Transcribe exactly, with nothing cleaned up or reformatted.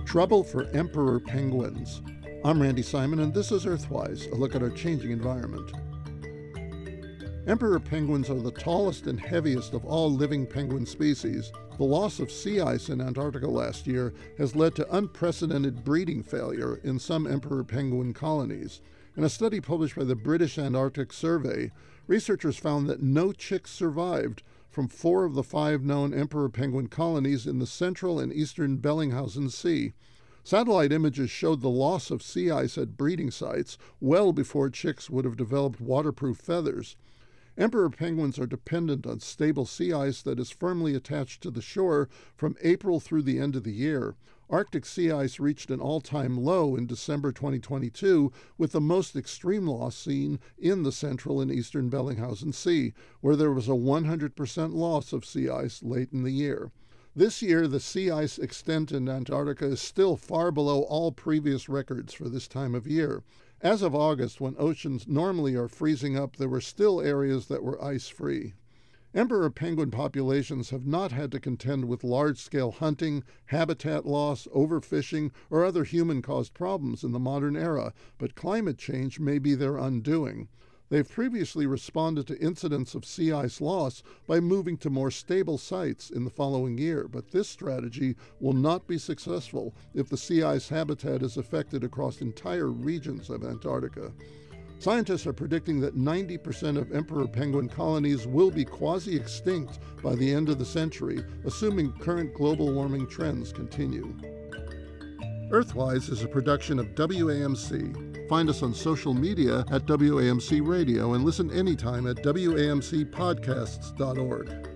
Trouble for emperor penguins. I'm Randy Simon, and this is Earthwise, a look at our changing environment. Emperor penguins are the tallest and heaviest of all living penguin species. The loss of sea ice in Antarctica last year has led to unprecedented breeding failure in some emperor penguin colonies. In a study published by the British Antarctic Survey, researchers found that no chicks survived from four of the five known emperor penguin colonies in the central and eastern Bellingshausen Sea. Satellite images showed the loss of sea ice at breeding sites well before chicks would have developed waterproof feathers. Emperor penguins are dependent on stable sea ice that is firmly attached to the shore from April through the end of the year. Arctic sea ice reached an all-time low in December twenty twenty-two, with the most extreme loss seen in the central and eastern Bellingshausen Sea, where there was a one hundred percent loss of sea ice late in the year. This year, the sea ice extent in Antarctica is still far below all previous records for this time of year. As of August, when oceans normally are freezing up, there were still areas that were ice-free. Emperor penguin populations have not had to contend with large-scale hunting, habitat loss, overfishing, or other human-caused problems in the modern era, but climate change may be their undoing. They've previously responded to incidents of sea ice loss by moving to more stable sites in the following year, but this strategy will not be successful if the sea ice habitat is affected across entire regions of Antarctica. Scientists are predicting that ninety percent of emperor penguin colonies will be quasi-extinct by the end of the century, assuming current global warming trends continue. Earthwise is a production of W A M C. Find us on social media at W A M C Radio and listen anytime at W A M C podcasts dot org.